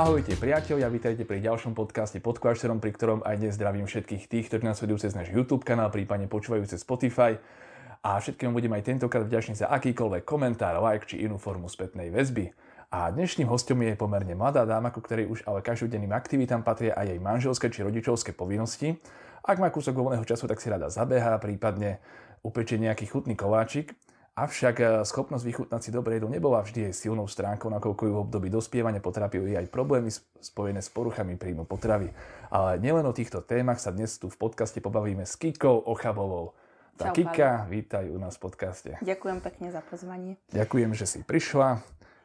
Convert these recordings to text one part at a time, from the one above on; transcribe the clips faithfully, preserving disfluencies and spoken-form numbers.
Ahojte priatelia, vítajte pri ďalšom podcaste Pod kláštorom, pri ktorom aj dnes zdravím všetkých tých, ktorí nás sledujú cez náš YouTube kanál, prípadne počúvajú cez Spotify. A všetkým budem aj tentokrát vďačný za akýkoľvek komentár, like či inú formu spätnej väzby. A dnešným hostom je pomerne mladá dáma, ku ktorej už ale každodenným aktivitám patria aj jej manželské či rodičovské povinnosti. Ak má kúsok voľného času, tak si rada zabehá, prípadne upečie nejaký chutný koláčik. Avšak schopnosť vychutnať si dobré jedlo nebola vždy jej silnou stránkou, nakoľko ju v období dospievania potrápili aj problémy spojené s poruchami príjmu potravy. Ale nielen o týchto témach sa dnes tu v podcaste pobavíme s Kikou Ochabovou. Tá Čau, Kika, vítaj u nás v podcaste. Ďakujem pekne za pozvanie. Ďakujem, že si prišla.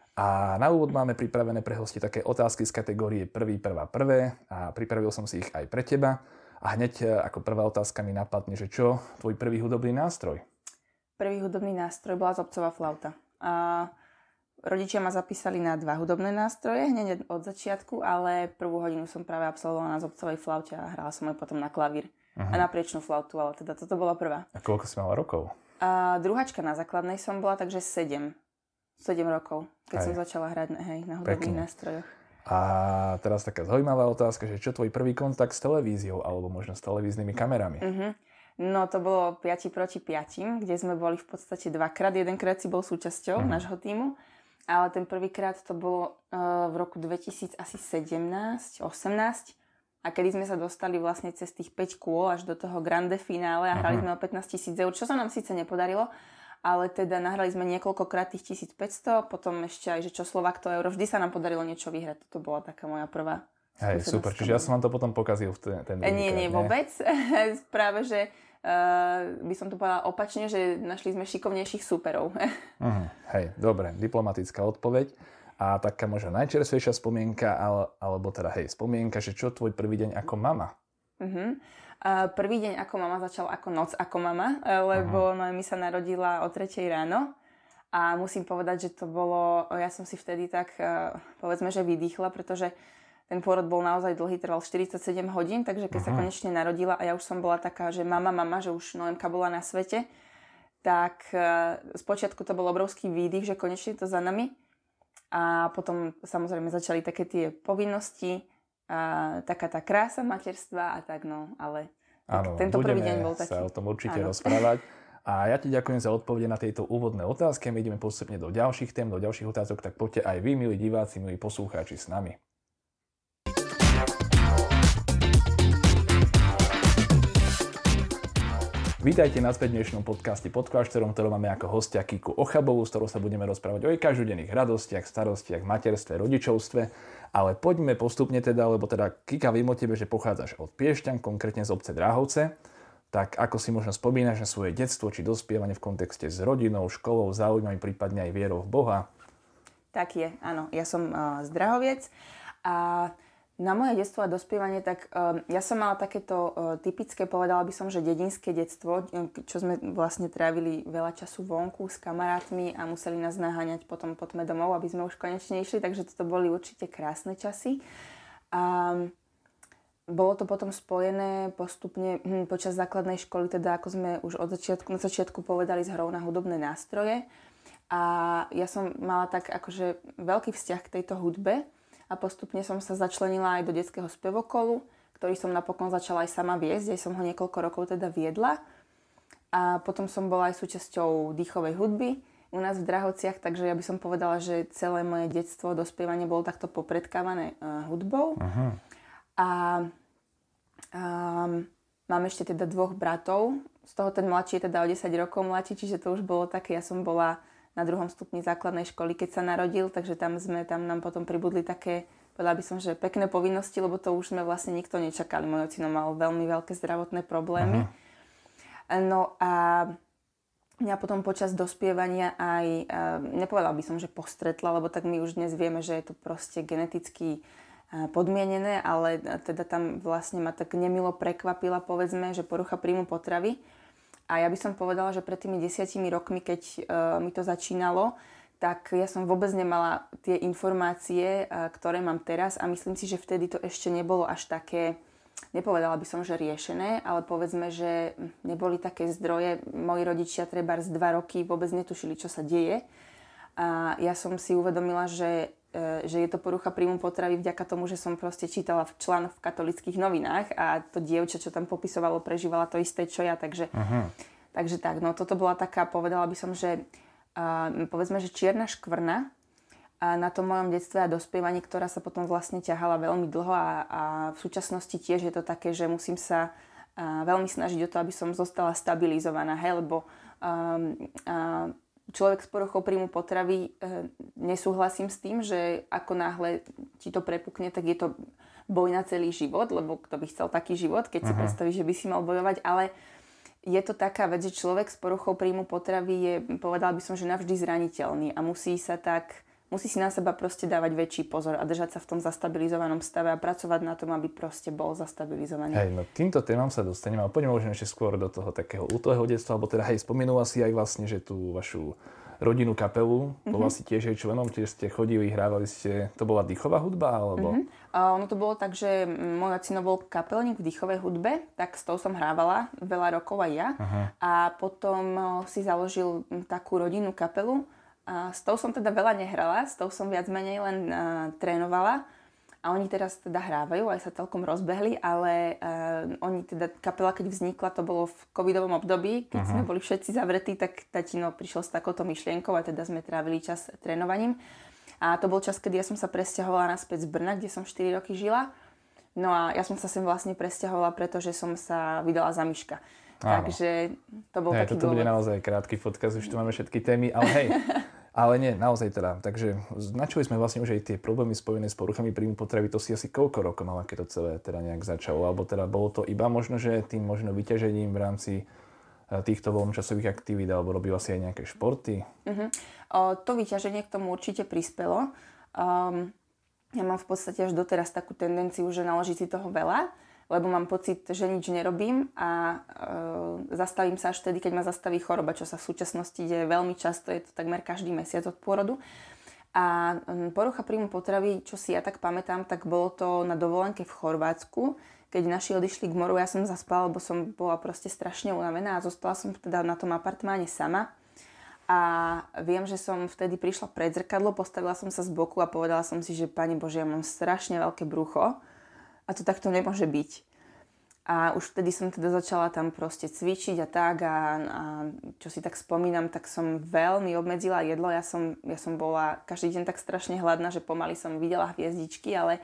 A na úvod máme pripravené pre hosti také otázky z kategórie prvý, prvá, prvé. A pripravil som si ich aj pre teba. A hneď ako prvá otázka mi napadne, že čo tvoj prvý hudobný nástroj? Prvý hudobný nástroj bola zobcová flauta. A rodičia ma zapísali na dva hudobné nástroje hneď od začiatku, ale prvú hodinu som práve absolvovala na zobcovej flaute a hrala som aj potom na klavír. Uh-huh. A na priečnú flautu, ale teda toto bola prvá. A koľko si mala rokov? A druháčka na základnej som bola, takže sedem. sedem rokov, keď hej. som začala hrať hej, na hudobných Pekne. nástrojoch. A teraz taká zaujímavá otázka, že čo tvoj prvý kontakt s televíziou alebo možno s televíznymi kamerami? Uh-huh. No to bolo päť proti päť, kde sme boli v podstate dvakrát. Jedenkrát si bol súčasťou uh-huh. nášho tímu, ale ten prvýkrát to bolo uh, v roku dvetisícsedemnásť osemnásť a kedy sme sa dostali vlastne cez tých päť kôl až do toho grande finále a hrali uh-huh. sme o pätnásť tisíc eur, čo sa nám síce nepodarilo, ale teda nahrali sme niekoľkokrát tých tisícpäťsto, potom ešte aj, že čo Slovak to euro, vždy sa nám podarilo niečo vyhrať. Toto bola taká moja prvá Hej, super, čiže ja som vám to potom pokazil v ten, ten druhý Nie, krát, nie, vôbec. Práve, že uh, by som to povedala opačne, že našli sme šikovnejších súperov. uh-huh. Hej, dobre, diplomatická odpoveď. A taká možno najčerstvejšia spomienka, ale, alebo teda hej, spomienka, že čo tvoj prvý deň ako mama? Uh-huh. Uh, prvý deň ako mama začal ako noc ako mama, lebo uh-huh. no, mi sa narodila o tretej ráno. A musím povedať, že to bolo, ja som si vtedy tak, uh, povedzme, že vydýchla, pretože ten pôrod bol naozaj dlhý, trval štyridsaťsedem hodín, takže keď uh-huh. sa konečne narodila a ja už som bola taká, že mama, mama, že už Noémka bola na svete, tak uh, spočiatku to bol obrovský výdych, že konečne to za nami. A potom samozrejme začali také tie povinnosti, a taká tá krása materstva a tak, no, ale tak, áno, tento prvý deň bol taký. Sa o tom určite áno. rozprávať. A ja ti ďakujem za odpovede na tejto úvodné otázky. My ideme postupne do ďalších tém, do ďalších otázok, tak poďte aj vy, milí diváci, milí poslucháči, s nami. Vítajte naspäť v dnešnom podcaste Pod kláštorom, ktorom máme ako hostia Kiku Ochabovú, s ktorou sa budeme rozprávať o jej každodenných radostiach, starostiach, materstve, rodičovstve. Ale poďme postupne teda, lebo teda Kika, viem o tebe, že pochádzaš od Piešťan, konkrétne z obce Dráhovce. Tak ako si možno spomínaš na svoje detstvo či dospievanie v kontexte s rodinou, školou, záujmami, prípadne aj vierou v Boha? Tak je, áno. Ja som uh, z Drahoviec a na moje detstvo a dospievanie, tak um, ja som mala takéto uh, typické, povedala by som, že dedinské detstvo, čo sme vlastne trávili veľa času vonku s kamarátmi a museli nás naháňať potom poďme domov, aby sme už konečne išli, takže toto boli určite krásne časy. A bolo to potom spojené postupne hm, počas základnej školy, teda ako sme už od začiatku, na začiatku povedali, s hrou na hudobné nástroje. A ja som mala tak akože veľký vzťah k tejto hudbe, a postupne som sa začlenila aj do detského spevokolu, ktorý som napokon začala aj sama viesť, aj som ho niekoľko rokov teda viedla. A potom som bola aj súčasťou dýchovej hudby u nás v Drahovciach, takže ja by som povedala, že celé moje detstvo, dospievanie bolo takto popredkávané uh, hudbou. Aha. A um, mám ešte teda dvoch bratov, z toho ten mladší je teda o desať rokov mladší, čiže to už bolo také, ja som bola na druhom stupni základnej školy, keď sa narodil, takže tam sme, tam nám potom pribudli také, povedala by som, že pekné povinnosti, lebo to už sme vlastne nikto nečakali. Môj ocino mal veľmi veľké zdravotné problémy. Aha. No a mňa potom počas dospievania aj, nepovedala by som, že postretla, lebo tak my už dnes vieme, že je to proste geneticky podmienené, ale teda tam vlastne ma tak nemilo prekvapila, povedzme, že porucha príjmu potravy. A ja by som povedala, že pred tými desiatimi rokmi, keď uh, mi to začínalo, tak ja som vôbec nemala tie informácie, uh, ktoré mám teraz a myslím si, že vtedy to ešte nebolo až také, nepovedala by som, že riešené, ale povedzme, že neboli také zdroje. Moji rodičia trebárs dva roky vôbec netušili, čo sa deje. A ja som si uvedomila, že že je to porucha príjmu potravy vďaka tomu, že som proste čítala v článok v katolických novinách a to dievča, čo tam popisovalo, prežívala to isté, čo ja, takže, uh-huh. takže tak, no toto bola taká, povedala by som, že uh, povedzme, že čierna škvrna a na tom mojom detstve a dospievaní, ktorá sa potom vlastne ťahala veľmi dlho a, a v súčasnosti tiež je to také, že musím sa uh, veľmi snažiť o to, aby som zostala stabilizovaná, hej, lebo um, uh, človek s poruchou príjmu potravy, e, nesúhlasím s tým, že ako náhle ti to prepukne, tak je to boj na celý život, lebo kto by chcel taký život, keď uh-huh. si predstaví, že by si mal bojovať, ale je to taká vec, že človek s poruchou príjmu potravy je, povedal by som, že navždy zraniteľný a musí sa tak, musí si na seba proste dávať väčší pozor a držať sa v tom zastabilizovanom stave a pracovať na tom, aby proste bol zastabilizovaný. Hej, no týmto témam sa dostaneme, ale poďme možno ešte skôr do toho takého útleho detstva, alebo teda hej, spomenula si aj vlastne, že tú vašu rodinnú kapelu, mm-hmm. bola si tiež jej členom, tiež ste chodili, hrávali ste, to bola dýchová hudba, alebo? Mm-hmm. Uh, ono to bolo tak, že môj ocino bol kapelník v dýchovej hudbe, tak s tou som hrávala veľa rokov aj ja. Uh-huh. A potom uh, si založil takú rodinnú kapelu. A s tou som teda veľa nehrala, s tou som viac menej len uh, trénovala a oni teraz teda hrávajú, aj sa celkom rozbehli, ale uh, oni teda, kapela keď vznikla, to bolo v covidovom období, keď uh-huh. sme boli všetci zavretí, tak tatino prišiel s takouto myšlienkou a teda sme trávili čas trénovaním. A to bol čas, kedy ja som sa presťahovala naspäť z Brna, kde som štyri roky žila. No a ja som sa sem vlastne presťahovala, pretože som sa vydala za Miška. Áno. Takže to bol hej, taký toto dôvod. bude naozaj krátky podcast, už tu máme všetky témy, ale hej, ale nie, naozaj teda. Takže načuli sme vlastne už aj tie problémy spojené s poruchami príjmu potravy, to si asi koľko rokov mala, keď to celé teda nejak začalo, alebo teda bolo to iba možno, že tým možno vyťažením v rámci týchto voľnočasových aktivít, alebo robila si aj nejaké športy? Uh-huh. O, to vyťaženie k tomu určite prispelo. Um, ja mám v podstate až doteraz takú tendenciu, že naložiť si toho veľa, lebo mám pocit, že nič nerobím a e, zastavím sa až vtedy, keď ma zastaví choroba, čo sa v súčasnosti deje veľmi často, je to takmer každý mesiac od pôrodu. A e, porucha príjmu potravy, čo si ja tak pamätám, tak bolo to na dovolenke v Chorvátsku, keď naši odišli k moru, ja som zaspala, lebo som bola proste strašne unavená a zostala som teda na tom apartmáne sama. A viem, že som vtedy prišla pred zrkadlo, postavila som sa z boku a povedala som si, že Pane Bože, ja mám strašne veľké brucho. A to takto nemôže byť. A už vtedy som teda začala tam proste cvičiť a tak a, a čo si tak spomínam, tak som veľmi obmedzila jedlo. Ja som, ja som bola každý deň tak strašne hladná, že pomaly som videla hviezdičky, ale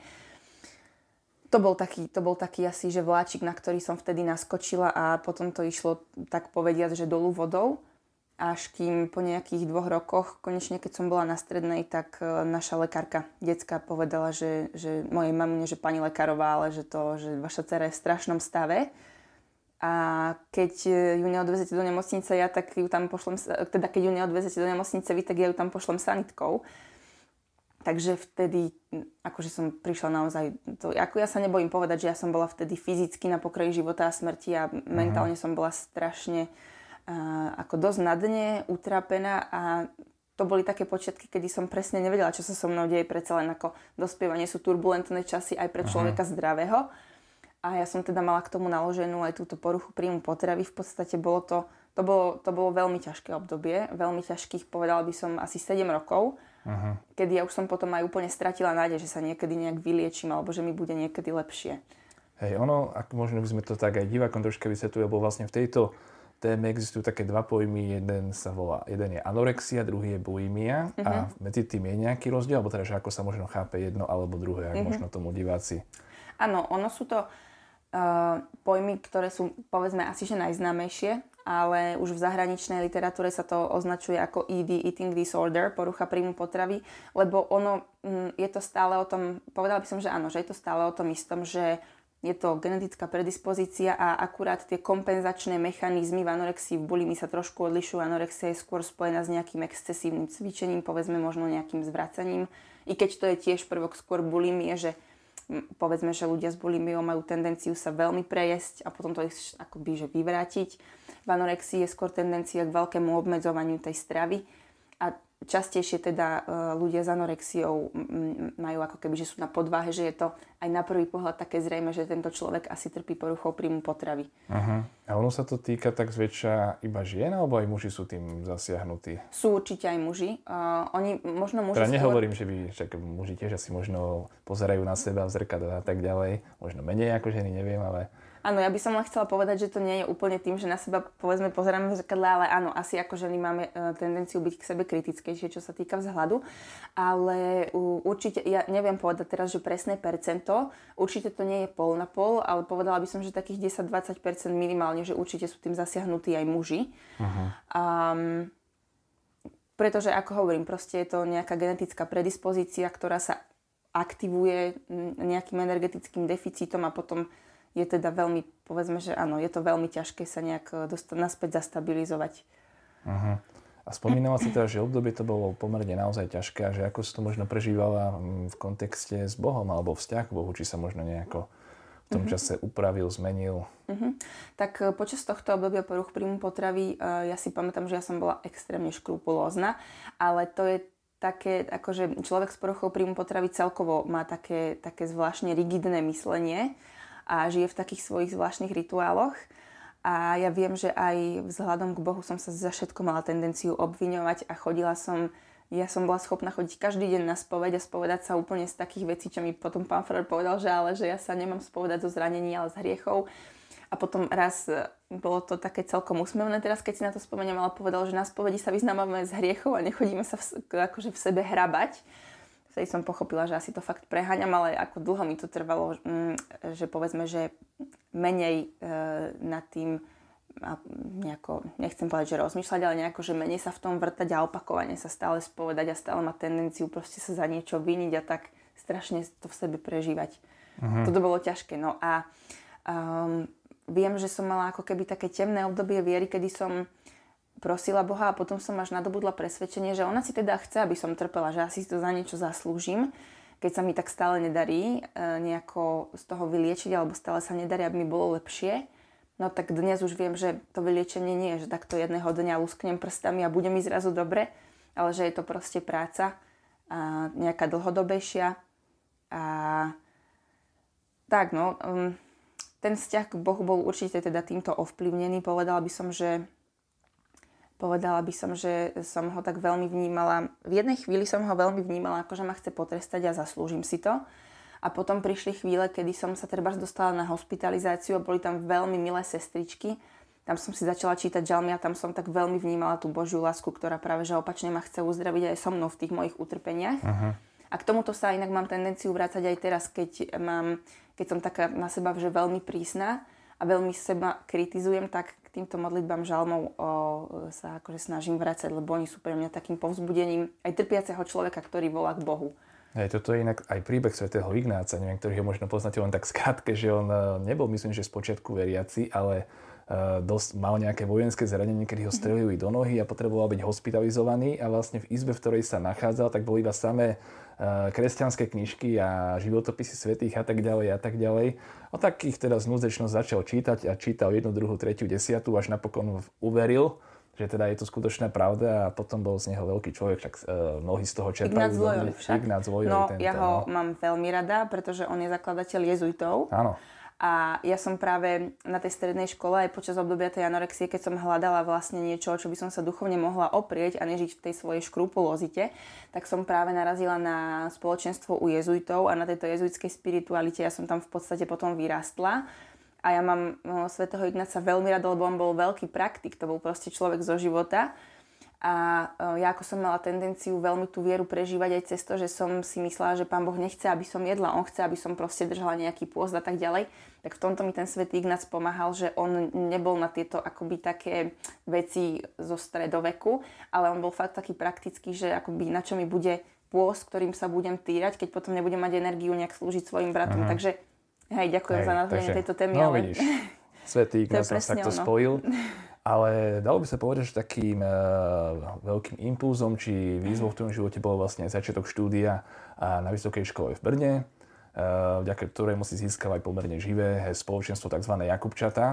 to bol taký, to bol taký asi, že vláčik, na ktorý som vtedy naskočila a potom to išlo tak povediať, že dolu vodou. Až kým po nejakých dvoch rokoch, konečne keď som bola na strednej, tak naša lekárka detská povedala, že, že mojej mamine, že pani lekárová, ale že to, že vaša dcera je v strašnom stave. A keď ju neodvezete do nemocnice, ja tak ju tam pošlem, teda keď ju neodvezete do nemocnice vy, tak ja ju tam pošlem sanitkou. Takže vtedy, akože som prišla naozaj, to, ako ja sa nebojím povedať, že ja som bola vtedy fyzicky na pokraji života a smrti a mentálne som bola strašne Uh, ako dosť na dne, utrápená a to boli také počiatky, kedy som presne nevedela, čo sa so mnou deje, predsa len ako dospievanie sú turbulentné časy aj pre človeka uh-huh. zdravého a ja som teda mala k tomu naloženú aj túto poruchu príjmu potravy. V podstate bolo to, to bolo, to bolo veľmi ťažké obdobie, veľmi ťažkých, povedala by som asi sedem rokov, uh-huh. kedy ja už som potom aj úplne stratila nádej, že sa niekedy nejak vyliečím alebo že mi bude niekedy lepšie. Hej, ono, ak možno by sme to tak aj divákom troška vysvetlili, lebo vlastne v tejto téme existujú také dva pojmy, jeden sa volá, jeden je anorexia, druhý je bulimia uh-huh. a medzi tým je nejaký rozdiel, alebo teda, že ako sa možno chápe jedno alebo druhé, ak uh-huh. možno tomu diváci. Áno, ono sú to uh, pojmy, ktoré sú, povedzme, asi že najznámejšie, ale už v zahraničnej literatúre sa to označuje ako E D, Eating Disorder, porucha príjmu potravy, lebo ono mm, je to stále o tom, povedala by som, že áno, že je to stále o tom istom, že je to genetická predispozícia a akurát tie kompenzačné mechanizmy v anorexii, v bulimii sa trošku odlišujú. Anorexia je skôr spojená s nejakým excesívnym cvičením, povedzme možno nejakým zvracaním. I keď to je tiež prvok skôr bulimie, že povedzme, že ľudia s bulimiou majú tendenciu sa veľmi prejesť a potom to ich akoby že vyvrátiť. V anorexii je skôr tendencia k veľkému obmedzovaniu tej stravy. A častejšie teda ľudia s anorexiou majú ako keby, že sú na podváhe, že je to aj na prvý pohľad také zrejme, že tento človek asi trpí poruchou príjmu potravy. Uh-huh. A ono sa to týka tak zväčša iba žien, alebo aj muži sú tým zasiahnutí? Sú určite aj muži. Uh, oni, možno muži teda skôr... nehovorím, že by, však muži tiež asi možno pozerajú na seba v zrkadle a tak ďalej. Možno menej ako ženy, neviem, ale... Áno, ja by som len chcela povedať, že to nie je úplne tým, že na seba povedzme pozeráme v zrkadle, ale áno, asi ako ženy máme uh, tendenciu byť k sebe kritickejšie, čo sa týka vzhľadu. Ale uh, určite, ja neviem povedať teraz, že presné percento, určite to nie je pol na pol, ale povedala by som, že takých desať až dvadsať percent minimálne, že určite sú tým zasiahnutí aj muži. Uh-huh. Um, pretože, ako hovorím, proste je to nejaká genetická predispozícia, ktorá sa aktivuje nejakým energetickým deficitom a potom je teda veľmi, povedzme, že áno, je to veľmi ťažké sa nejak dostať naspäť zastabilizovať. Uh-huh. A spomínala si teda, že obdobie to bolo pomerne naozaj ťažké a že ako si to možno prežívala v kontexte s Bohom alebo vzťah k Bohu, či sa možno nejako v tom uh-huh. čase upravil, zmenil. Uh-huh. Tak počas tohto obdobia poruch príjmu potravy, ja si pamätám, že ja som bola extrémne škrupulózna, ale to je také, akože človek s poruchou príjmu potravy celkovo má také, také zvláštne rigidné myslenie a žije v takých svojich zvláštnych rituáloch. A ja viem, že aj vzhľadom k Bohu som sa za všetko mala tendenciu obviňovať a chodila som, ja som bola schopná chodiť každý deň na spoveď a spovedať sa úplne z takých vecí, čo mi potom pán farár povedal, že ale že ja sa nemám spovedať zo zranení, ale z hriechov. A potom raz bolo to také celkom úsmevné teraz, keď si na to spomeniem, ale povedal, že na spovedi sa vyznávame z hriechov a nechodíme sa v, akože v sebe hrabať. Vtedy som pochopila, že asi to fakt preháňam, ale ako dlho mi to trvalo, že povedzme, že menej e, nad tým a nejako, nechcem povedať, že rozmýšľať, ale nejako, že menej sa v tom vrtať a opakovane sa stále spovedať a stále mať tendenciu proste sa za niečo viniť a tak strašne to v sebe prežívať. Uh-huh. Toto bolo ťažké. No a um, viem, že som mala ako keby také temné obdobie viery, kedy som prosila Boha a potom som až nadobudla presvedčenie, že ona si teda chce, aby som trpela, že asi to za niečo zaslúžim, keď sa mi tak stále nedarí nejako z toho vyliečiť alebo stále sa nedarí, aby mi bolo lepšie. No tak dnes už viem, že to vyliečenie nie je, že takto jedného dňa lusknem prstami a bude mi zrazu dobre, ale že je to proste práca a nejaká dlhodobejšia. A tak no, ten vzťah k Bohu bol určite teda týmto ovplyvnený. Povedala by som, že Povedala by som, že som ho tak veľmi vnímala. V jednej chvíli som ho veľmi vnímala, ako že ma chce potrestať a zaslúžim si to. A potom prišli chvíle, kedy som sa trebárs dostala na hospitalizáciu a boli tam veľmi milé sestričky. Tam som si začala čítať žalmy a tam som tak veľmi vnímala tú Božiu lásku, ktorá práve že opačne ma chce uzdraviť aj so mnou v tých mojich utrpeniach. Uh-huh. A k tomuto sa inak mám tendenciu vrácať aj teraz, keď, mám, keď som taká na seba že veľmi prísna a veľmi seba kritizujem, tak k týmto modlitbám žalmov o, sa akože snažím vrácať, lebo oni sú pre mňa takým povzbudením aj trpiaceho človeka, ktorý volá k Bohu. Hej, toto je inak aj príbeh svätého Ignáca, neviem, ktorý ho možno poznáte len tak skrátke, že on nebol, myslím, že spočiatku veriaci, ale uh, dosť mal nejaké vojenské zranenie, kedy ho strelili do nohy a potreboval byť hospitalizovaný a vlastne v izbe, v ktorej sa nachádzal, tak boli iba samé uh, kresťanské knižky a životopisy svätých a tak ďalej a tak ďalej. A takých teda z núdzečnosť začal čítať a čítal jednu, druhú, tretiu, desiatu, až napokon uveril, že teda je to skutočná pravda a potom bol z neho veľký človek, však uh, mnohí z toho čerpajú. Ignác Loyola však. Ignác Loyola, no, tento, ja ho no. mám veľmi rada, pretože on je zakladateľ jezuitov. Áno. A ja som práve na tej strednej škole aj počas obdobia tej anorexie, keď som hľadala vlastne niečo, čo by som sa duchovne mohla oprieť a nežiť v tej svojej škrupulozite, tak som práve narazila na spoločenstvo u jezuitov a na tejto jezuitskej spiritualite ja som tam v podstate potom vyrástla. A ja mám no, svätého Ignáca veľmi rada, lebo on bol veľký praktik, to bol proste človek zo života. A ja ako som mala tendenciu veľmi tú vieru prežívať aj cez to, že som si myslela, že Pán Boh nechce, aby som jedla, on chce, aby som proste držala nejaký pôst a tak ďalej. Tak v tomto mi ten svätý Ignác pomáhal, že on nebol na tieto akoby také veci zo stredoveku, ale on bol fakt taký praktický, že akoby na čo mi bude pôst, ktorým sa budem týrať, keď potom nebudem mať energiu nejak slúžiť svojim bratom. Uh-huh. Takže hej, ďakujem hej, za nazvanie takže, tejto témy. No ale... vidíš, svätý Ignác nás takto ono. spojil. Ale dalo by sa povedať, že takým uh, veľkým impulzom či výzvou v tom živote bol vlastne začiatok štúdia uh, na vysokej škole v Brne, uh, vďaka ktorému si získal aj pomerne živé spoločenstvo tzv. Jakubčatá.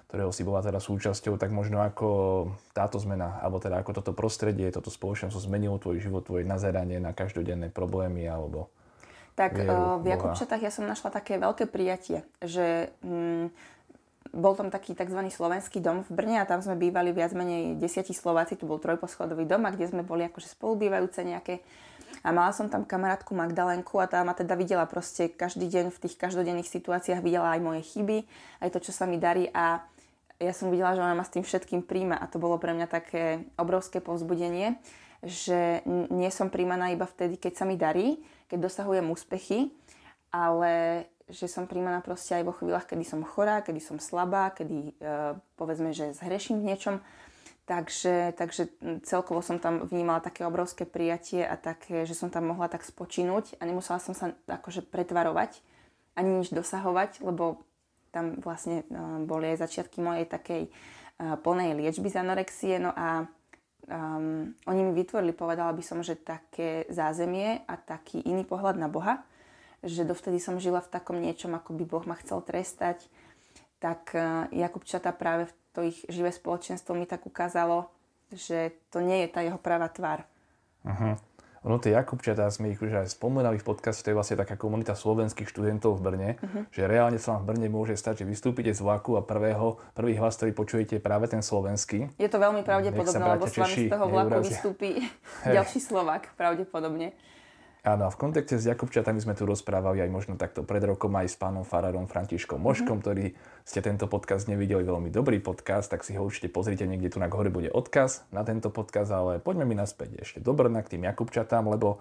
ktorého si bola teda súčasťou, tak možno ako táto zmena, alebo teda ako toto prostredie, toto spoločenstvo zmenilo tvoj život, tvoje nazeranie na každodenné problémy, alebo tak vieru, v Jakubčatách ja som našla také veľké prijatie, že mm, bol tam taký tzv. Slovenský dom v Brne a tam sme bývali viac menej desiatí Slováci, tu bol trojposchodový dom, a kde sme boli akože spolubývajúce nejaké. A mala som tam kamarátku Magdalenku a tá ma teda videla proste každý deň v tých každodenných situáciách, videla aj moje chyby, aj to, čo sa mi darí, a ja som videla, že ona ma s tým všetkým príjma, a to bolo pre mňa také obrovské povzbudenie, že nie som príjmaná iba vtedy, keď sa mi darí, keď dosahujem úspechy, ale že som príjmaná proste aj vo chvíľach, kedy som chorá, kedy som slabá, kedy e, povedzme, že zhreším v niečom. Takže, takže celkovo som tam vnímala také obrovské prijatie a také, že som tam mohla tak spočinúť a nemusela som sa akože pretvarovať ani nič dosahovať, lebo tam vlastne uh, boli aj začiatky mojej takej uh, plnej liečby z anorexie. No a um, oni mi vytvorili, povedala by som, že také zázemie a taký iný pohľad na Boha, že dovtedy som žila v takom niečom, ako by Boh ma chcel trestať. Tak uh, Jakubčatá práve v to ich živé spoločenstvo mi tak ukázalo, že to nie je tá jeho pravá tvár. Uh-huh. Ono tie Jakubčatá, sme ich už aj spomínali v podcaste, to je vlastne taká komunita slovenských študentov v Brne, uh-huh. že reálne sa vám v Brne môže stať, že vystúpite z vlaku a prvého, prvý hlas, ktorý počujete, je práve ten slovenský. Je to veľmi pravdepodobné, lebo s vami z toho vlaku vystúpi ďalší Slovák, pravdepodobne. Áno, a v kontexte s Jakubčatami sme tu rozprávali aj možno takto pred rokom aj s pánom farárom Františkom Moškom, mm-hmm. ktorý ste tento podcast nevideli, veľmi dobrý podcast, tak si ho určite pozrite, niekde tu na hore bude odkaz na tento podcast, ale poďme mi naspäť ešte do Brna k tým Jakubčatám, lebo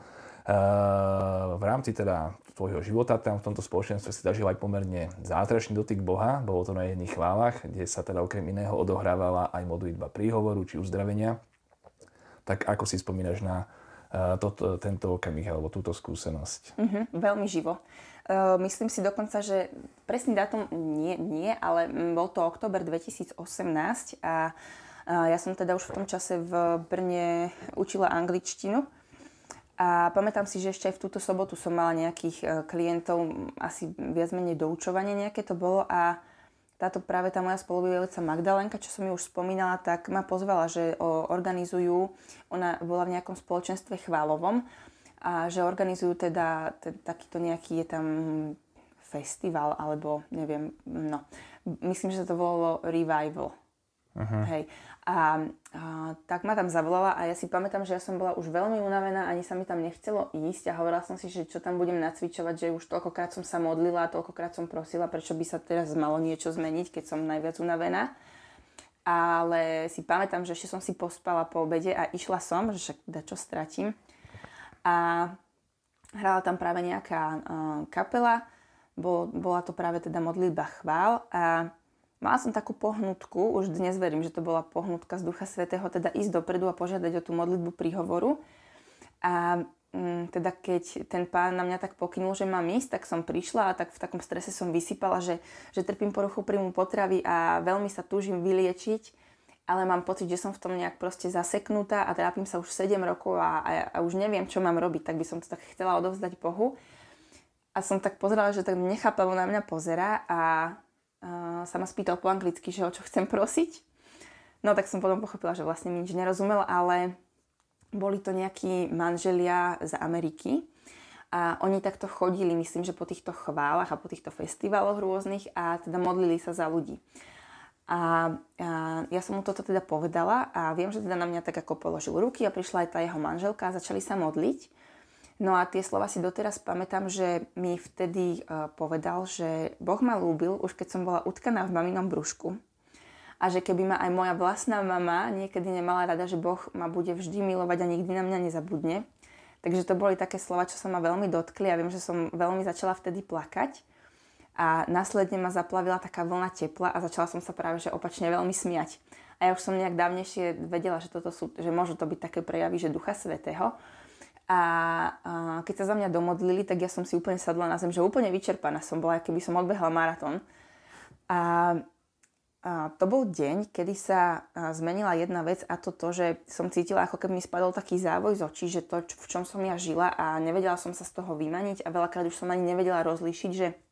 uh, v rámci teda tvojho života tam v tomto spoločenstve si zažil aj pomerne zázračný dotyk Boha, bolo to na jedných chválach, kde sa teda okrem iného odohrávala aj modlitba príhovoru či uzdravenia. Tak ako si spomínaš na Toto, tento okamih alebo túto skúsenosť? Uh-huh, veľmi živo. Uh, myslím si dokonca, že presný dátum nie, nie, ale bol to október dvetisícosemnásť a uh, ja som teda už v tom čase v Brne učila angličtinu a pamätám si, že ešte aj v túto sobotu som mala nejakých uh, klientov, asi viac menej doučovanie nejaké to bolo, a táto práve tá moja spolubývajúca Magdalenka, čo som ju už spomínala, tak ma pozvala, že organizujú, ona bola v nejakom spoločenstve chválovom, a že organizujú teda t- takýto nejaký, je tam festival, alebo neviem, no, myslím, že sa to volalo Revival. Uh-huh. Hej. A, a tak ma tam zavolala a ja si pamätám, že ja som bola už veľmi unavená, ani sa mi tam nechcelo ísť a hovorila som si, že čo tam budem nacvičovať, že už toľkokrát som sa modlila, toľkokrát som prosila, prečo by sa teraz malo niečo zmeniť, keď som najviac unavená. Ale si pamätám, že ešte som si pospala po obede a išla som, že však dačo stratím. A hrala tam práve nejaká uh, kapela, Bol, bola to práve teda modlitba chvál a mala som takú pohnutku, už dnes verím, že to bola pohnutka z Ducha Svätého, teda ísť dopredu a požiadať o tú modlitbu príhovoru. A um, teda keď ten pán na mňa tak pokynul, že mám ísť, tak som prišla a tak v takom strese som vysypala, že, že trpím poruchu príjmu potravy a veľmi sa túžim vyliečiť, ale mám pocit, že som v tom nejak proste zaseknutá a trápim sa už sedem rokov a, a, a už neviem, čo mám robiť, tak by som to tak chcela odovzdať Bohu. A som tak pozerala, že tak nechápavo na mňa pozerá a uh, sa ma spýtal po anglicky, že o čo chcem prosiť. No tak som potom pochopila, že vlastne mi nič nerozumel, ale boli to nejakí manželia z Ameriky a oni takto chodili, myslím, že po týchto chválach a po týchto festivaloch rôznych a teda modlili sa za ľudí. A, a ja som mu toto teda povedala a viem, že teda na mňa tak ako položil ruky a prišla aj tá jeho manželka a začali sa modliť. No a tie slova si doteraz pamätám, že mi vtedy uh, povedal, že Boh ma ľúbil, už keď som bola utkaná v maminom brúšku. A že keby ma aj moja vlastná mama niekedy nemala rada, že Boh ma bude vždy milovať a nikdy na mňa nezabudne. Takže to boli také slova, čo sa ma veľmi dotkli a viem, že som veľmi začala vtedy plakať. A následne ma zaplavila taká vlna tepla a začala som sa práve že opačne veľmi smiať. A ja už som nejak dávnejšie vedela, že, toto sú, že môžu to byť také prejavy, že Ducha Svätého. A, a keď sa za mňa domodlili, tak ja som si úplne sadla na zem, že úplne vyčerpaná som bola, keby som odbehla maratón. A, a to bol deň, kedy sa zmenila jedna vec a to to, že som cítila, ako keby mi spadol taký závoj z očí, že to, v čom som ja žila a nevedela som sa z toho vymaniť a veľakrát už som ani nevedela rozlíšiť, že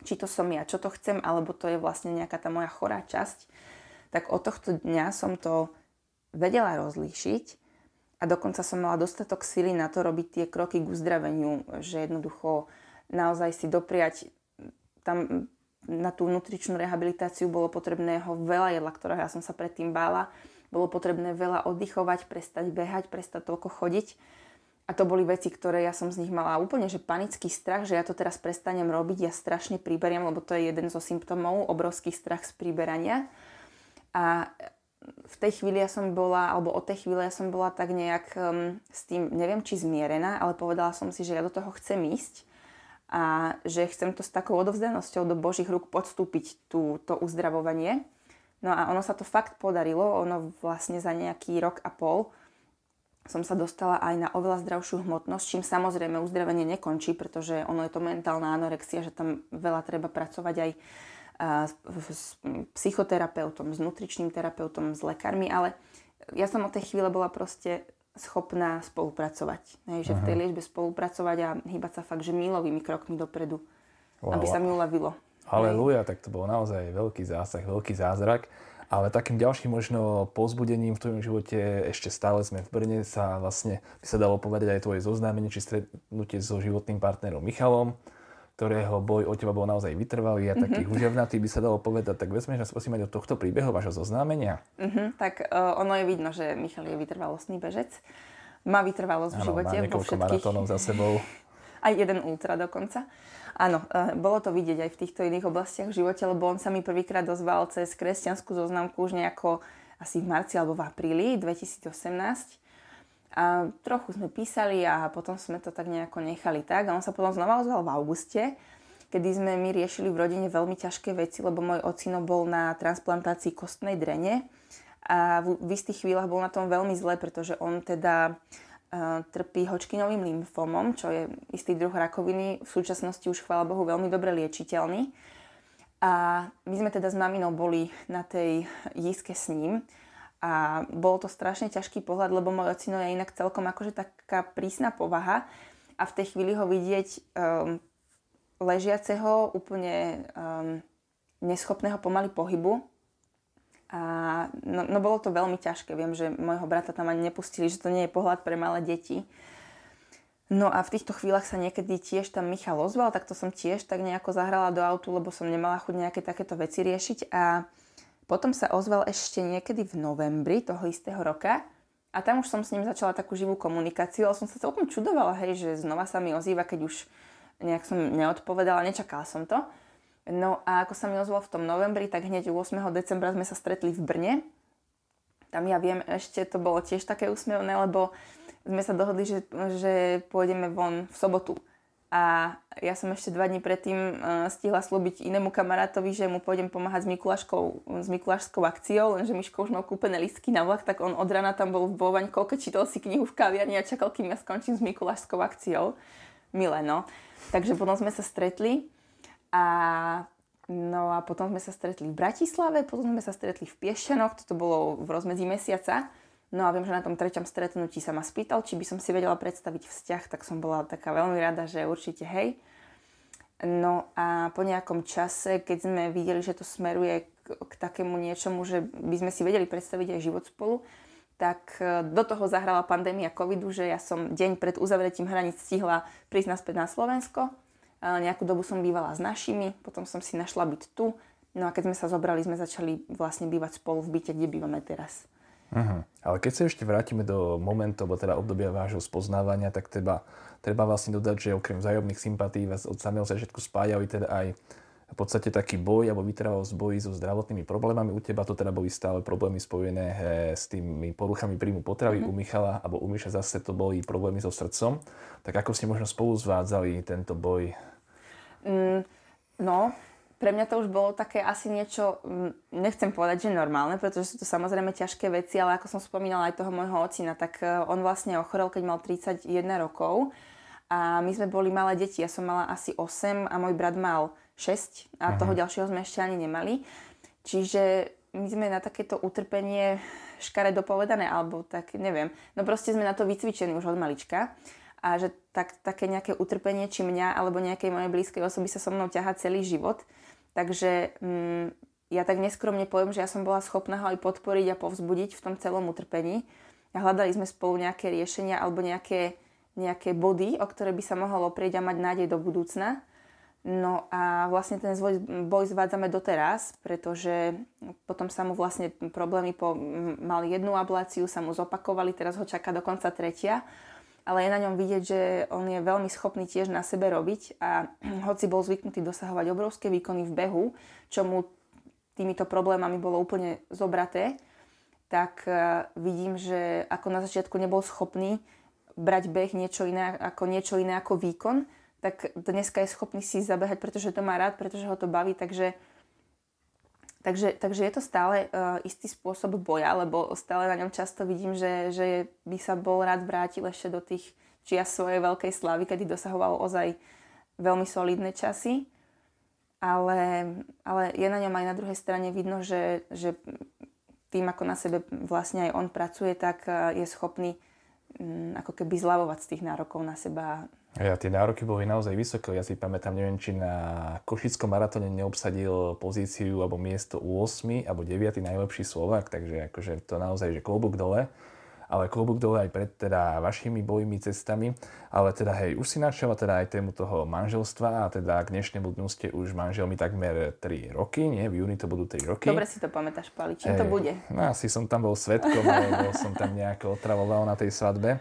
či to som ja, čo to chcem, alebo to je vlastne nejaká tá moja chorá časť, tak od tohto dňa som to vedela rozlíšiť a dokonca som mala dostatok sily na to robiť tie kroky k uzdraveniu, že jednoducho naozaj si dopriať tam na tú nutričnú rehabilitáciu bolo potrebného veľa jedla, ktorého ja som sa predtým bála. Bolo potrebné veľa oddychovať, prestať behať, prestať toľko chodiť. A to boli veci, ktoré ja som z nich mala úplne, že panický strach, že ja to teraz prestanem robiť, ja strašne priberiem, lebo to je jeden zo symptómov, obrovský strach z priberania. A v tej chvíli ja som bola, alebo od tej chvíle ja som bola tak nejak um, s tým, neviem či zmierená, ale povedala som si, že ja do toho chcem ísť a že chcem to s takou odovzdanosťou do Božích rúk podstúpiť tú, to uzdravovanie. No a ono sa to fakt podarilo, ono vlastne za nejaký rok a pol som sa dostala aj na oveľa zdravšiu hmotnosť, čím samozrejme uzdravenie nekončí, pretože ono je to mentálna anorexia, že tam veľa treba pracovať aj s psychoterapeutom, s nutričným terapeutom, s lekármi, ale ja som od tej chvíle bola proste schopná spolupracovať. Hej, že v tej liečbe spolupracovať a hýbať sa fakt, že mílovými krokmi dopredu, wow, aby sa mi uľavilo. Halelúja, tak to bol naozaj veľký zásah, veľký zázrak. Ale takým ďalším možno povzbudením v tvojom živote, ešte stále sme v Brne, sa vlastne by sa dalo povedať aj tvoje zoznámenie či stretnutie so životným partnerom Michalom, ktorého boj o teba bol naozaj vytrvalý a taký mm-hmm. húževnatý, by sa dalo povedať. Tak vezmeš nás prosím aj do tohto príbehu vášho zoznámenia? Mm-hmm, tak uh, ono je vidno, že Michal je vytrvalostný bežec. Má vytrvalosť v živote. Áno, má niekoľko maratónov za sebou. Aj jeden ultra dokonca. Áno, uh, bolo to vidieť aj v týchto iných oblastiach v živote, lebo on sa mi prvýkrát dozval cez kresťanskú zoznamku už nejako asi v marci alebo v apríli dvetisícosemnásť. A trochu sme písali a potom sme to tak nejako nechali tak. A on sa potom znova ozval v auguste, kedy sme my riešili v rodine veľmi ťažké veci, lebo môj ocino bol na transplantácii kostnej drene a v, v istých chvíľach bol na tom veľmi zle, pretože on teda uh, trpí Hodgkinovým lymfomom, čo je istý druh rakoviny, v súčasnosti už chvála Bohu veľmi dobre liečiteľný. A my sme teda s maminou boli na tej jízke s ním. A bol to strašne ťažký pohľad, lebo môj ocino je inak celkom akože taká prísna povaha a v tej chvíli ho vidieť um, ležiaceho, úplne um, neschopného pomaly pohybu. A no, no bolo to veľmi ťažké. Viem, že môjho brata tam ani nepustili, že to nie je pohľad pre malé deti. No a v týchto chvíľach sa niekedy tiež tam Michal ozval, tak to som tiež tak nejako zahrala do autu, lebo som nemala chuť nejaké takéto veci riešiť a potom sa ozval ešte niekedy v novembri toho istého roka a tam už som s ním začala takú živú komunikáciu, ale som sa celkom čudovala, hej, že znova sa mi ozýva, keď už nejak som neodpovedala, nečakala som to. No a ako sa mi ozval v tom novembri, tak hneď ôsmeho decembra sme sa stretli v Brne. Tam ja viem, ešte to bolo tiež také úsmevné, lebo sme sa dohodli, že, že pôjdeme von v sobotu. A ja som ešte dva dní predtým uh, stihla slúbiť inému kamarátovi, že mu pôjdem pomáhať s Mikuláškou, s Mikulášskou akciou, lenže Miško už mal kúpené lístky na vlak, tak on od rana tam bol vo Vaňkovke, čítal si knihu v kaviarni a čakal, kým ja skončím s Mikulášskou akciou. Milé, no. Takže potom sme sa stretli a no a potom sme sa stretli v Bratislave, potom sme sa stretli v Piešťanoch, toto bolo v rozmedzi mesiaca. No a viem, že na tom treťom stretnutí sa ma spýtal, či by som si vedela predstaviť vzťah, tak som bola taká veľmi rada, že určite hej. No a po nejakom čase, keď sme videli, že to smeruje k, k takému niečomu, že by sme si vedeli predstaviť aj život spolu, tak do toho zahrala pandémia covidu, že ja som deň pred uzavretím hraníc stihla prísť naspäť na Slovensko. Nejakú dobu som bývala s našimi, potom som si našla byt tu. No a keď sme sa zobrali, sme začali vlastne bývať spolu v byte, kde bývame teraz. Uh-huh. Ale keď sa ešte vrátime do momentu, alebo teda obdobia vášho spoznávania, tak treba, treba vlastne dodať, že okrem vzájomných sympatí vás od samého začiatku spájali teda aj v podstate taký boj, alebo vytrvalosť boji so zdravotnými problémami. U teba to teda boli stále problémy spojené he, s tými poruchami príjmu potravy, uh-huh. u Michala, alebo u Miša zase to boli problémy so srdcom. Tak ako ste možno spolu zvádzali tento boj? Mm, no... Pre mňa to už bolo také asi niečo, nechcem povedať, že normálne, pretože sú to samozrejme ťažké veci, ale ako som spomínala aj toho môjho ocina, tak on vlastne ochorel, keď mal tridsaťjeden rokov a my sme boli malé deti. Ja som mala asi osem a môj brat mal šesť a Aha. toho ďalšieho sme ešte ani nemali. Čiže my sme na takéto utrpenie škaredo povedané, alebo tak neviem. No proste sme na to vycvičení už od malička. a že tak, také nejaké utrpenie, či mňa alebo nejakej mojej blízkej osoby sa so mnou ťahá celý život. Takže mm, ja tak neskromne poviem, že ja som bola schopná ho aj podporiť a povzbudiť v tom celom utrpení. A hľadali sme spolu nejaké riešenia alebo nejaké, nejaké body, o ktoré by sa mohol oprieť a mať nádej do budúcna. No a vlastne ten zvoj, boj zvádzame doteraz, pretože potom sa mu vlastne problémy po, mal jednu abláciu, sa mu zopakovali, teraz ho čaká dokonca tretia. Ale je na ňom vidieť, že on je veľmi schopný tiež na sebe robiť a hoci bol zvyknutý dosahovať obrovské výkony v behu, čo mu týmito problémami bolo úplne zobraté, tak vidím, že ako na začiatku nebol schopný brať beh niečo iné ako, niečo iné ako výkon, tak dneska je schopný si zabehať, pretože to má rád, pretože ho to baví, takže, takže, takže je to stále uh, istý spôsob boja, lebo stále na ňom často vidím, že, že by sa bol rád vrátil ešte do tých čias svojej veľkej slávy, kedy dosahoval ozaj veľmi solidné časy, ale, ale je na ňom aj na druhej strane vidno, že, že tým, ako na sebe vlastne aj on pracuje, tak uh, je schopný um, ako keby zľavovať z tých nárokov na seba. Ja, tie nároky boli naozaj vysoké. Ja si pamätám, neviem, či na Košickom maratóne neobsadil pozíciu alebo miesto u ôsmy alebo deviaty najlepší Slovák, takže akože to naozaj, že klobúk dole. Ale klobúk dole aj pred teda vašimi bojmi, cestami. Ale teda hej, už si načala teda aj tému toho manželstva a teda k dnešnému dňu ste už manželmi takmer tri roky, nie? V júni to budú tri roky. Dobre si to pamätáš, Pali, čím to bude? No asi som tam bol svedkom, ale bol som tam nejako otravoval na tej svadbe.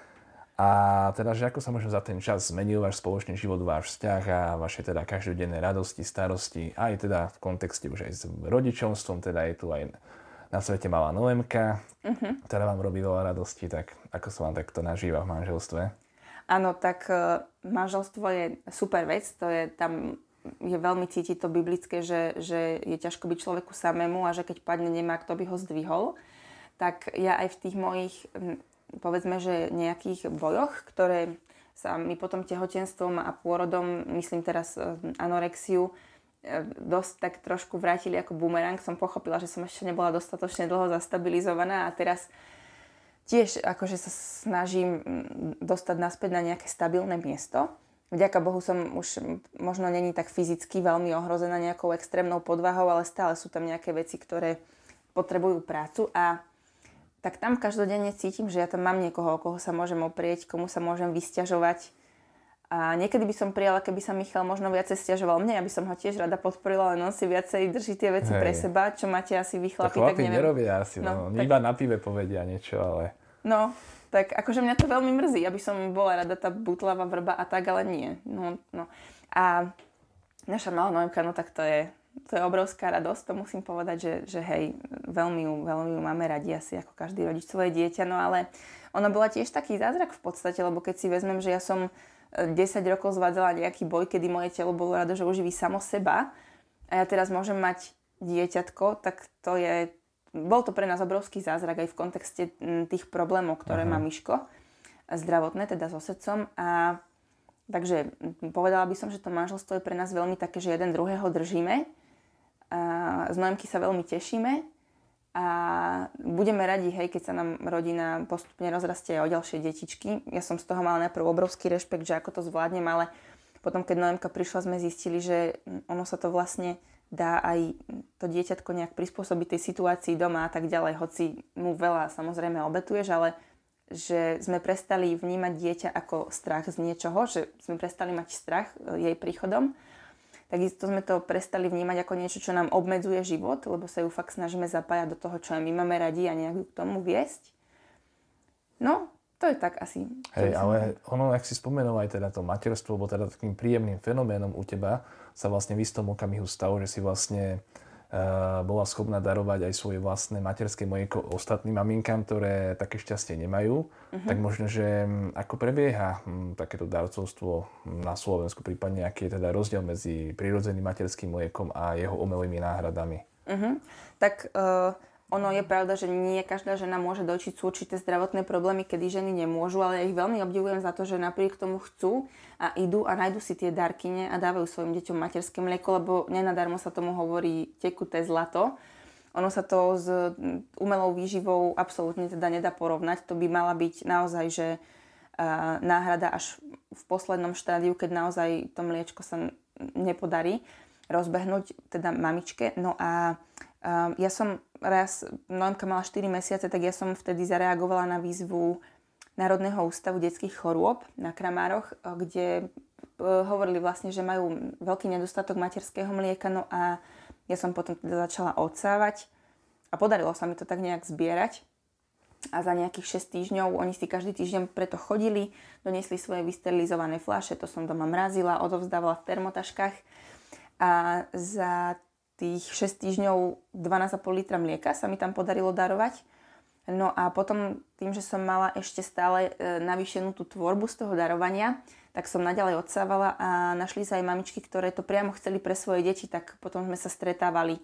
A teda, že ako sa možno za ten čas zmenil váš spoločný život, váš vzťah a vaše teda každodenné radosti, starosti, aj teda v kontexte už aj s rodičovstvom, teda je tu aj na svete malá Noémka, uh-huh. ktorá vám robí veľa radosti, tak ako sa vám takto nažíva v manželstve? Áno, tak uh, manželstvo je super vec, to je tam je veľmi cítiť to biblické, že, že je ťažko byť človeku samému a že keď padne, nemá kto by ho zdvihol. Tak ja aj v tých mojich povedzme, že nejakých bojoch, ktoré sa mi potom tehotenstvom a pôrodom, myslím teraz anorexiu, dosť tak trošku vrátili ako bumerang. Som pochopila, že som ešte nebola dostatočne dlho zastabilizovaná a teraz tiež akože sa snažím dostať naspäť na nejaké stabilné miesto. Vďaka Bohu som už možno není tak fyzicky veľmi ohrozená nejakou extrémnou podvahou, ale stále sú tam nejaké veci, ktoré potrebujú prácu a tak tam každodenne cítim, že ja tam mám niekoho, o koho sa môžem oprieť, komu sa môžem vysťažovať. A niekedy by som prijala, keby sa Michal možno viacej sťažoval mne, aby som ho tiež rada podporila, len on si viacej drží tie veci Hej. pre seba, čo máte asi vy chlapi, tak neviem. nerobia asi, no, no, tak... iba na pive povedia niečo, ale... No, tak akože mňa to veľmi mrzí, aby som bola rada tá butlava vrba a tak, ale nie. No, no. A naša malá Noémka, no tak to je... To je obrovská radosť, to musím povedať, že, že hej, veľmi ju, veľmi ju máme radi asi ako každý rodič svoje dieťa, no ale ona bola tiež taký zázrak v podstate, lebo keď si vezmem, že ja som desať rokov zvádzala nejaký boj, kedy moje telo bolo rado, že uživí samo seba a ja teraz môžem mať dieťatko, tak to je, bol to pre nás obrovský zázrak aj v kontexte tých problémov, ktoré Aha. má Miško, zdravotné, teda so srdcom a takže povedala by som, že to manželstvo je pre nás veľmi také, že jeden druhého držíme. A z Noémky sa veľmi tešíme a budeme radi, hej, keď sa nám rodina postupne rozrastie aj o ďalšie detičky. Ja som z toho mala najprv obrovský rešpekt, že ako to zvládnem, ale potom, keď Noémka prišla, sme zistili, že ono sa to vlastne dá aj to dieťatko nejak prispôsobiť tej situácii doma a tak ďalej, hoci mu veľa samozrejme obetuješ, ale že sme prestali vnímať dieťa ako strach z niečoho, že sme prestali mať strach jej príchodom. Takisto sme to prestali vnímať ako niečo, čo nám obmedzuje život, lebo sa ju fakt snažíme zapájať do toho, čo aj my máme radi a nejak ju k tomu viesť. No, to je tak asi. Hej, ale ono, ak si spomenul aj teda to materstvo, bolo teda takým príjemným fenoménom u teba, sa vlastne v istom okamihu stalo, že si vlastne uh, bola schopná darovať aj svoje vlastné materské mlieko ostatným maminkám, ktoré také šťastie nemajú. Uh-huh. Tak možno, že ako prebieha hm, takéto darcovstvo na Slovensku, prípadne aký je teda rozdiel medzi prirodzeným materským mliekom a jeho umelými náhradami? Uh-huh. Tak uh, ono je pravda, že nie každá žena môže dočiť sú určité zdravotné problémy, kedy ženy nemôžu, ale ja ich veľmi obdivujem za to, že napriek tomu chcú a idú a nájdu si tie darkyne a dávajú svojim deťom materské mlieko, lebo nenadarmo sa tomu hovorí tekuté zlato. Ono sa to s umelou výživou absolútne teda nedá porovnať. To by mala byť naozaj, že náhrada až v poslednom štádiu, keď naozaj to mliečko sa nepodarí rozbehnúť, teda mamičke. No a ja som raz, Noémka mala štyri mesiace, tak ja som vtedy zareagovala na výzvu Národného ústavu detských chorôb na Kramároch, kde hovorili vlastne, že majú veľký nedostatok materského mlieka, no a ja som potom teda začala odsávať a podarilo sa mi to tak nejak zbierať. A za nejakých šesť týždňov, oni si každý týždeň preto chodili, doniesli svoje vysterilizované fľaše, to som doma mrazila, odovzdávala v termotaškách a za tých šesť týždňov dvanásť a pol litra mlieka sa mi tam podarilo darovať. No a potom tým, že som mala ešte stále navýšenú tú tvorbu z toho darovania, tak som naďalej odsávala a našli sa aj mamičky, ktoré to priamo chceli pre svoje deti, tak potom sme sa stretávali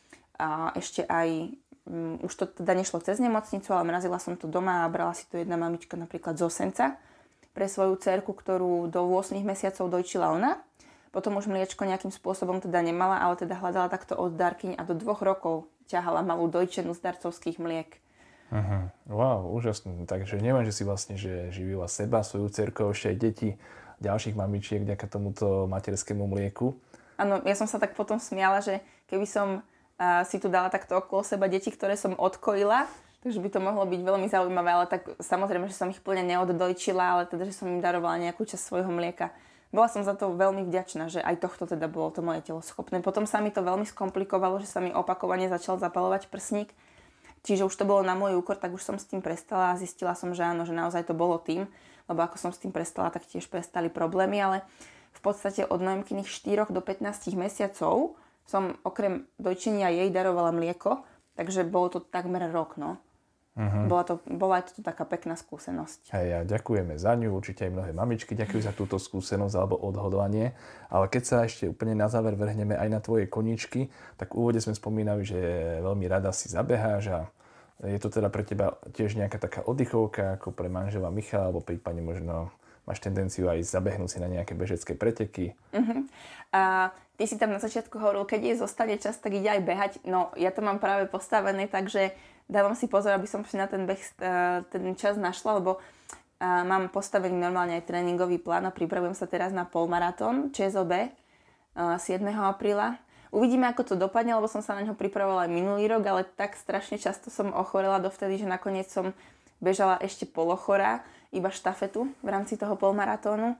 a ešte aj Um, už to teda nešlo cez nemocnicu, ale mrazila som to doma a brala si to jedna mamička napríklad z Osenca pre svoju dcerku, ktorú do ôsmich mesiacov dojčila ona. Potom už mliečko nejakým spôsobom teda nemala, ale teda hľadala takto od darkyň a do dvoch rokov ťahala malú dojčenú z darcovských mliek. Uh-huh. Wow, úžasné. Takže neviem, že si vlastne že živila seba, svoju dcerku, ešte aj deti, ďalších mamičiek vďaka tomuto materskému mlieku. Áno, ja som sa tak potom smiala, že keby som a si tu dala takto okolo seba deti, ktoré som odkojila, takže by to mohlo byť veľmi zaujímavé, ale tak samozrejme, že som ich plne neoddojčila, ale teda, že som im darovala nejakú časť svojho mlieka. Bola som za to veľmi vďačná, že aj tohto teda bolo to moje telo schopné. Potom sa mi to veľmi skomplikovalo, že sa mi opakovane začal zapalovať prsník, čiže už to bolo na môj úkor, tak už som s tým prestala a zistila som, že áno, že naozaj to bolo tým, lebo ako som s tým prestala, tak tiež prestali problémy, ale v podstate od Noémkyných štyroch do pätnástich mesiacov som okrem dojčenia jej darovala mlieko, takže bolo to takmer rok, no. Uh-huh. Bola, to, bola aj to taká pekná skúsenosť. Hej, a ďakujeme za ňu, určite aj mnohé mamičky ďakujú za túto skúsenosť alebo odhodlanie, ale keď sa ešte úplne na záver vrhneme aj na tvoje koníčky, tak v úvode sme spomínali, že veľmi rada si zabeháš a je to teda pre teba tiež nejaká taká oddychovka ako pre manžela Michala, alebo prípadne možno máš tendenciu aj zabehnúť si na nejaké bežecké preteky. Uh-huh. A ty si tam na začiatku hovoril, keď jej zostane čas, tak ide aj behať. No, ja to mám práve postavené, takže dávam si pozor, aby som si na ten beh ten čas našla, lebo mám postavený normálne aj tréningový plán a pripravujem sa teraz na polmaratón ČSOB siedmeho apríla. Uvidíme, ako to dopadne, lebo som sa na ňo pripravovala aj minulý rok, ale tak strašne často som ochorela dovtedy, že nakoniec som bežala ešte polochorá, iba štafetu v rámci toho polmaratónu.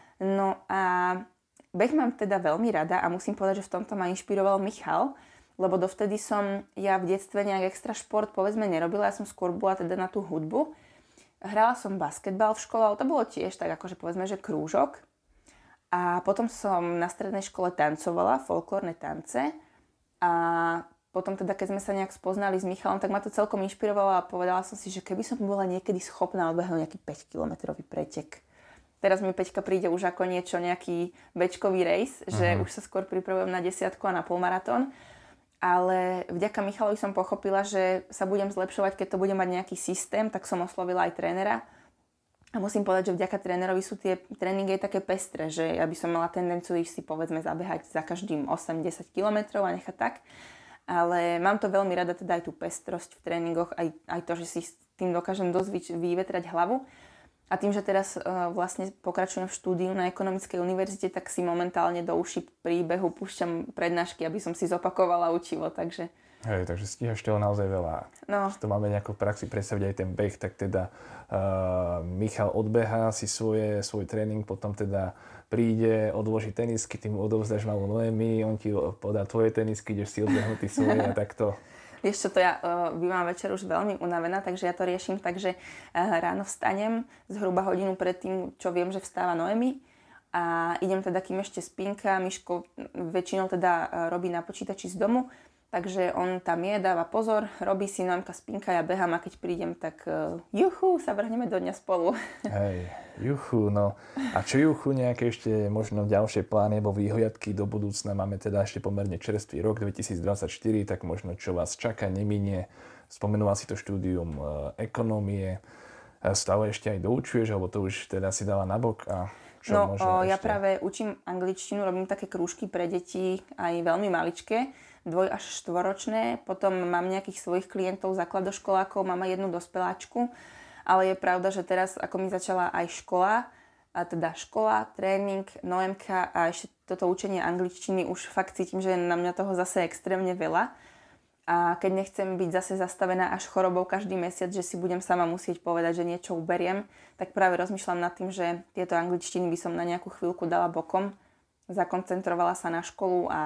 No a beh mám teda veľmi rada a musím povedať, že v tomto ma inšpiroval Michal, lebo dovtedy som ja v detstve nejak extra šport povedzme nerobila, ja som skôr bola teda na tú hudbu. Hrala som basketbal v škole, ale to bolo tiež tak akože povedzme, že krúžok. A potom som na strednej škole tancovala, folklórne tance a potom teda, keď sme sa nejak spoznali s Michalom, tak ma to celkom inšpirovalo a povedala som si, že keby som bola niekedy schopná odbehnúť nejaký päťkilometrový pretek. Teraz mi Peťka príde už ako niečo, nejaký bečkový rejs, že uh-huh. už sa skôr pripravujem na desiatku a na polmaratón. Ale vďaka Michalovi som pochopila, že sa budem zlepšovať, keď to bude mať nejaký systém, tak som oslovila aj trénera. A musím povedať, že vďaka trénerovi sú tie tréningy také pestré, že ja by som mala tendenciu ísť si povedzme zabehať za každým osem desať kilometrov a nechať tak. Ale mám to veľmi rada, teda aj tú pestrosť v tréningoch, aj, aj to, že si s tým dokážem dosť vyvetrať hlavu. A tým, že teraz uh, vlastne pokračujem v štúdiu na ekonomickej univerzite, tak si momentálne do uši pri behu púšťam prednášky, aby som si zopakovala učivo, takže... Hej, takže stíhaš toho naozaj veľa. No. Že to máme nejako v praxi predstaviť aj ten beh, tak teda uh, Michal odbehá si svoje, svoj tréning, potom teda príde, odloží tenisky, ty mu odovzdáš malú Noémi, on ti podá tvoje tenisky, ideš si odbehnúť svoje a takto. Vieš čo, to ja uh, bývam večer už veľmi unavená, takže ja to riešim tak, že uh, ráno vstanem zhruba hodinu pred tým, čo viem, že vstáva Noémi a idem teda, kým ešte spinka, Miško väčšinou teda uh, robí na počítači z domu, takže on tam je, dáva pozor, robí si, Noémka spinka, ja behám a keď prídem, tak uh, juchu, sa vrhneme do dňa spolu. Hej, juchu, no. A čo juchu, nejaké ešte možno ďalšie plány alebo výhliadky do budúcna? Máme teda ešte pomerne čerstvý rok dvetisícdvadsaťštyri, tak možno čo vás čaká, neminie. Spomenula si to štúdium uh, ekonómie. Stále ešte aj doučuješ, alebo to už teda si dala nabok? A čo no, možno o, ja ešte? práve učím angličtinu, robím také krúžky pre deti, aj veľmi maličké, dvoj až štvoročné, potom mám nejakých svojich klientov, základoškolákov, mám aj jednu dospeláčku ale je pravda, že teraz ako mi začala aj škola, a teda škola, tréning, Noemka a ešte toto učenie angličtiny, už fakt cítim, že je na mňa toho zase extrémne veľa. A keď nechcem byť zase zastavená až chorobou každý mesiac, že si budem sama musieť povedať, že niečo uberiem, tak práve rozmýšľam nad tým, že tieto angličtiny by som na nejakú chvíľku dala bokom, zakoncentrovala sa na školu a,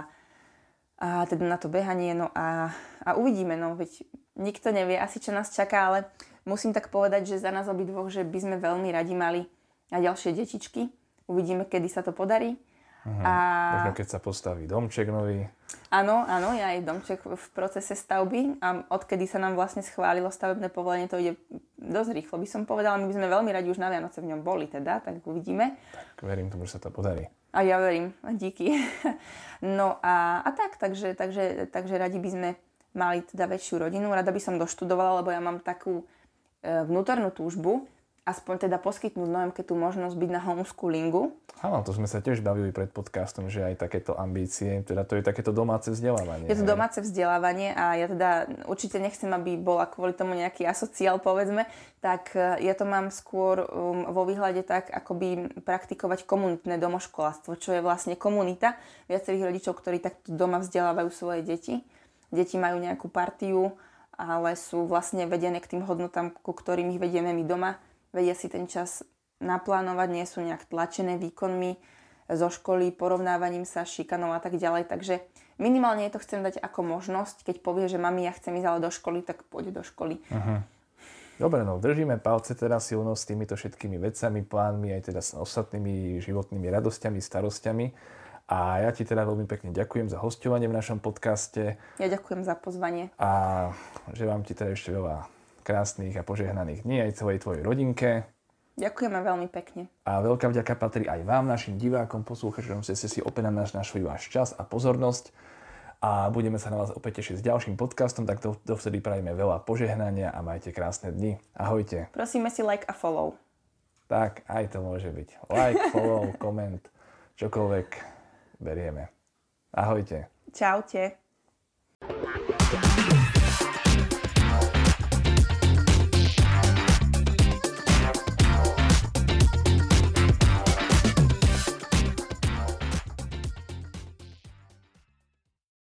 a teda na to behanie, no a, a uvidíme, no veď nikto nevie asi, čo nás čaká, ale musím tak povedať, že za nás obidvoch, že by sme veľmi radi mali a ďalšie detičky. Uvidíme, kedy sa to podarí. Uh-huh. A... Možno keď sa postaví domček nový. Áno, áno, je aj domček v procese stavby a odkedy sa nám vlastne schválilo stavebné povolenie, to ide dosť rýchlo, by som povedala. My by sme veľmi radi už na Vianoce v ňom boli teda, tak uvidíme. Tak verím tomu, že sa to podarí. A ja verím, díky. No a, a tak, takže, takže, takže radi by sme mali teda väčšiu rodinu. Rada by som doštudovala, lebo ja mám takú e, vnútornú túžbu, aspoň teda poskytnúť Noemke tú možnosť byť na homeschoolingu. Áno, to sme sa tiež bavili pred podcastom, že aj takéto ambície, teda to je takéto domáce vzdelávanie. Je to domáce vzdelávanie a ja teda určite nechcem, aby bola kvôli tomu nejaký asociál, povedzme, tak ja to mám skôr um, vo výhľade tak, akoby praktikovať komunitné domoškoláctvo, čo je vlastne komunita viacerých rodičov, ktorí takto doma vzdelávajú svoje deti. Deti majú nejakú partiu, ale sú vlastne vedené k tým hodnotám, ku ktorým ich vedieme my doma. Vedia si ten čas naplánovať, nie sú nejak tlačené výkonmi zo školy, porovnávaním sa, šikanou a tak ďalej. Takže minimálne to chcem dať ako možnosť, keď povie, že mami, ja chcem ísť ale do školy, tak pôjde do školy. Uh-huh. Dobre, no držíme palce teda silno s týmito všetkými vecami, plánmi, aj teda s ostatnými životnými radosťami, starosťami. A ja ti teda veľmi pekne ďakujem za hosťovanie v našom podcaste. Ja ďakujem za pozvanie. A želám ti teda ešte veľa krásnych a požehnaných dní aj celej tvojej rodinke. Ďakujeme veľmi pekne. A veľká vďaka patrí aj vám, našim divákom, poslucháčom, že ste si opäť na nás našli váš čas a pozornosť. A budeme sa na vás opäť tešiť s ďalším podcastom, tak dovtedy prajeme veľa požehnania a majte krásne dni. Ahojte. Prosíme si like a follow. Tak, aj to môže byť. Like, follow, koment, čokoľvek berieme. Ahojte. Čaute.